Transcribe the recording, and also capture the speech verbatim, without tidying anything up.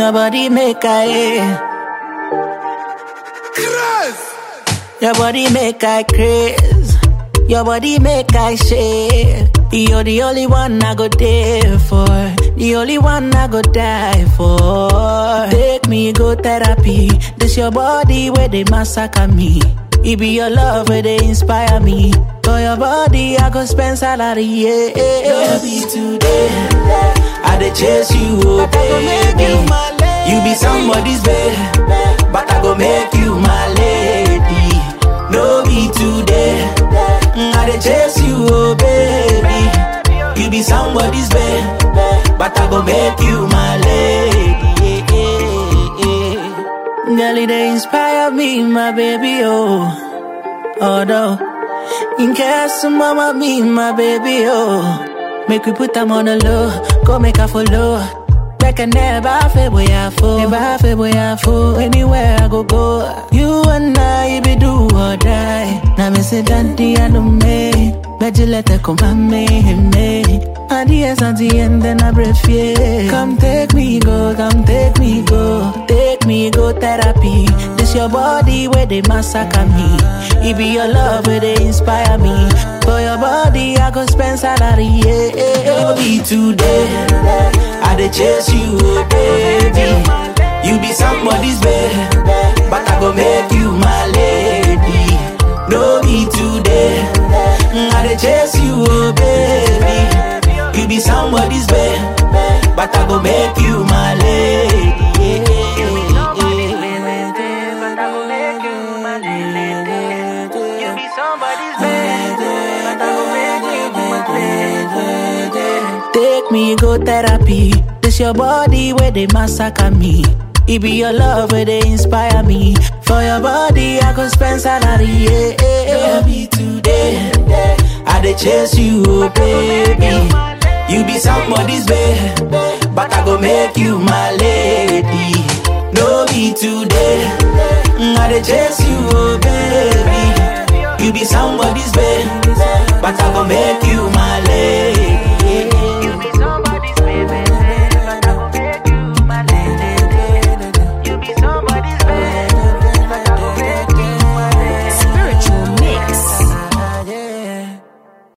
Your body make I Your body make I craze. Your body make I shake. You're the only one I go there for. The only one I go die for. Take me go therapy. This your body where they massacre me. It be your love where they inspire me. For your body I go spend salary. Yeah, yeah. Be today I dey chase you, oh baby. You be somebody's babe, but I go make you my lady. No be today I dey chase you, oh baby. You be somebody's babe, but I go make you my lady. Girl, it dey inspire me, my baby, oh. Oh no, in case mama me, my baby, oh. Make we put them on the low, go make her follow. Back and never feel boy I fall, never feel boy I fall. Anywhere I go go, you and I be do or die. Now me say Dandy and me, bet you let her come and me, me. And the yes at the end then I breathe yeah. Come take me go, come take me go, take me go therapy. This your body where they massacre me. It be your love where they inspire me. For your body I go spend salary. Yeah, yeah. Be today I dey chase you, oh baby. You be somebody's babe, but I go make you my lady. No be today I dey chase you, oh baby. You be somebody's babe, but I go make you my lady. You be somebody's babe, but I go make you my lady. Take me go therapy. This your body where they massacre me. It be your love where they inspire me. For your body I go spend salary. Yeah, yeah. Be today I dey chase you, oh baby. You be somebody's babe, but I go make you my lady. No be today I dey chase you, oh baby. You be somebody's babe, but I go make you my lady.